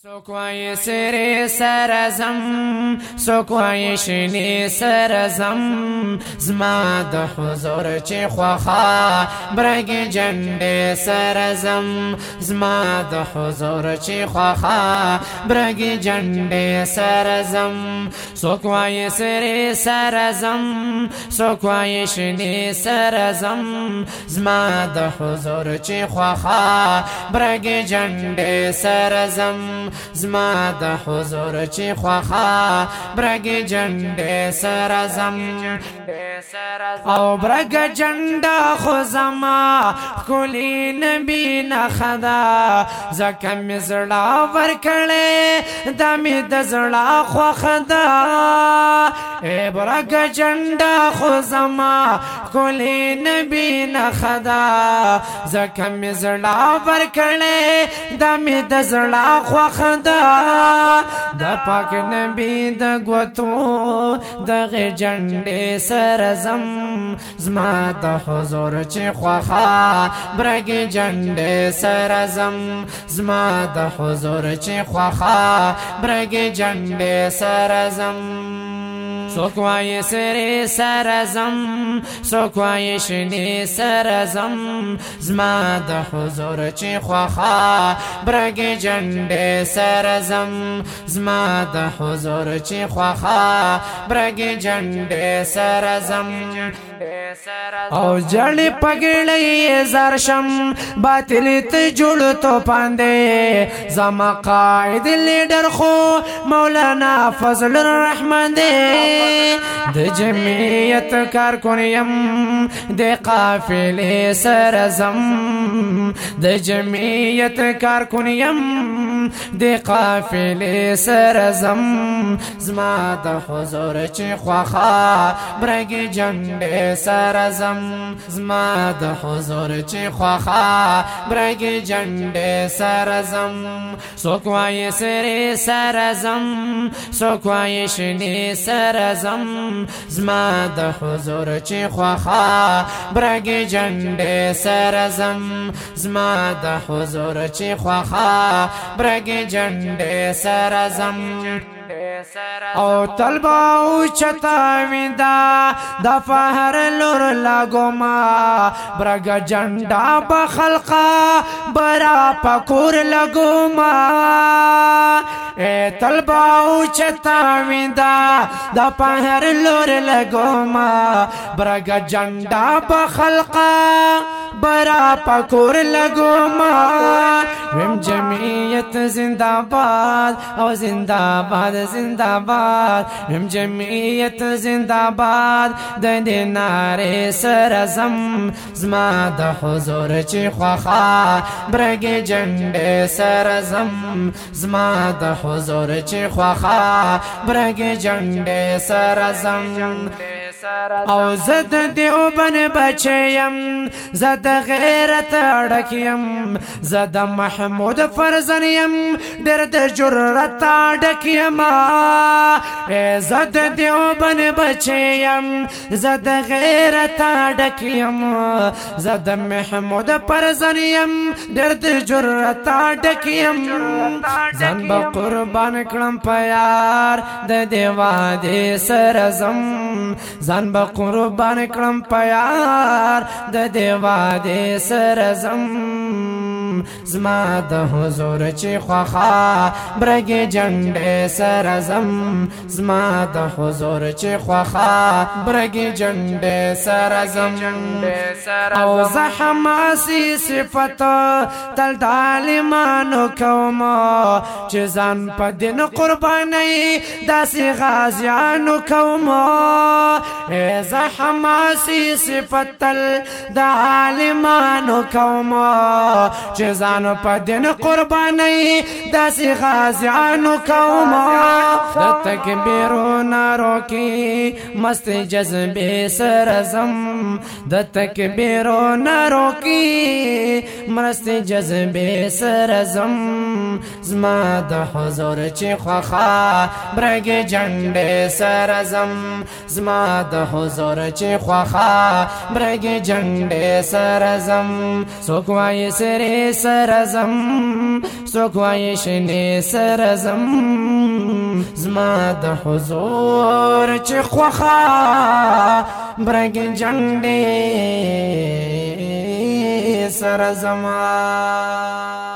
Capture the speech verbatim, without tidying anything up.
سوکوای سری سرزم سوکوای شنی سرزم زما د حضور چی خوخا برگ جنډ سرزم زما د حضور چی خوخا برگ جنډ سرزم سوکوای سری سرزم سوکوای شنی سرزم زما د حضور چی خوخا برگ جنډ سرزم زما د حضور چی خوخا برگ جنډ سرزم او برگ جنډ خو زما کلی نبی نخدا زکه می زړه ورکړې د می د زړه خوخدا ای برگ جنډ خو زما کلی نبی نخدا زکه می زړه ورکړې د می د زړه خوخدا د پاک نبی د ګوتو دغه جنډې سرزم زما د حضور چی خوخا برگ جنډې سرزم زما د حضور چی خوخا برگ جنډې سرزم سوکوای سری سرزم سوکوای شنی سرزم زما د حضور چی خوخا برگ جنډ سرزم زما د حضور چی خوخا برگ جنډ سرزم او جړې پګړې زرشم باطل ته جوړ تو پاندې زما قائد لیډر خو مولانا فضل الرحمن دې د جمعیت کارکونیم د قافلې سرزم د جمعیت کارکونیم د قافلې سرزم زما د حضور چی خوخا برگ جنډ سرزم زما د حضور چی خوخا برگ جنډ سرزم سوکوای سری سرزم سوکوای شنی سرزم زما د حضور چی خوخا برگ جنډ سرزم زما د حضور چی خوخا برگ جنډ سرزم او طلبا او چتا ویندا د فهر لور لګوما برګ جنډا بخلقا برا پکور لګوما اے طلبا او چتا ویندا د فهر لور لګوما برګ جنډا بخلقا برا پکور لګوما ویم جمعیت زنده‌باد او زنده‌باد زنده‌باد ویم جمعیت زنده‌باد د دې نارې سرزم زما د حضور چی خوخا برگ جنډ سرزم زما د حضور چی خوخا برگ جنډ سرزم او زد دیوبن بچیم زد غیرت اڑکیم زد محمود فرزنیم درد جررت اڑکیم زد دیوبن بچیم زد غیرت اڑکیم زد محمود فرزنیم درد جررت اڑکیم زن با قربان کلم پیار د دیوا دی سرزم زن با قربان کلم پیار د دیوا دی سرزم زما د حضور چی خوخا برگ جنډ سرزم زما د حضور چی خوخا برگ جنډ سرزم او زحماسی صفت تل دالمانو کوما چی زن پا دین قربانی داسی غازیانو کوما زحماسی صفت تل دالمانو کوما چیزانو پا دین قربانی داسی غازیانو کوما د تکبیرو نارو کی مست جذبی سرزم د تکبیرو نارو کی مست جذبی سرزم زما د حضور چی خوخا برگ جنډ سرزم زما د حضور چی خوخا برگ جنډ سرزم سوکوای سری سرزم سوک وای شنی سرزم زما د حضور چې خوخه برګ جنډې سرزم